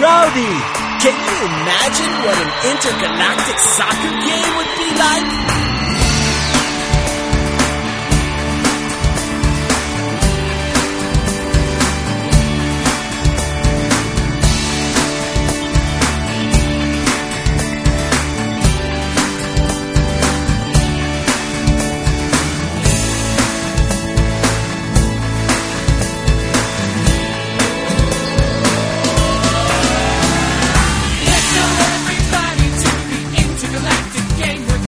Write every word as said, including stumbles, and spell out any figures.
Rowdy, can you imagine what an intergalactic soccer game would be?